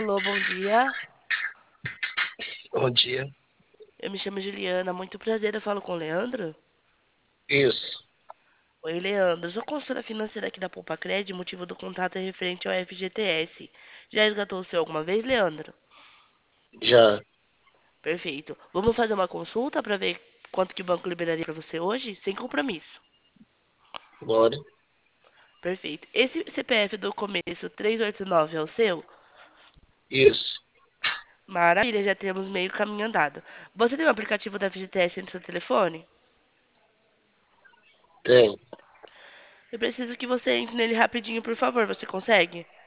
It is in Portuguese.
Alô, bom dia. Bom dia. Eu me chamo Juliana, muito prazer, eu falo com o Leandro. Isso, Oi, Leandro, sou consultora financeira aqui da Poupa Cred, motivo do contato é referente ao FGTS. Já resgatou o seu alguma vez, Leandro? já, Perfeito. Vamos fazer uma consulta para ver quanto que o banco liberaria para você hoje, sem compromisso. bora. Perfeito. Esse CPF do começo 389 é o seu? Isso, Maravilha, já temos meio caminho andado. Você tem o aplicativo da FGTS no seu telefone? tem. Eu preciso que você entre nele rapidinho, por favor. Você consegue?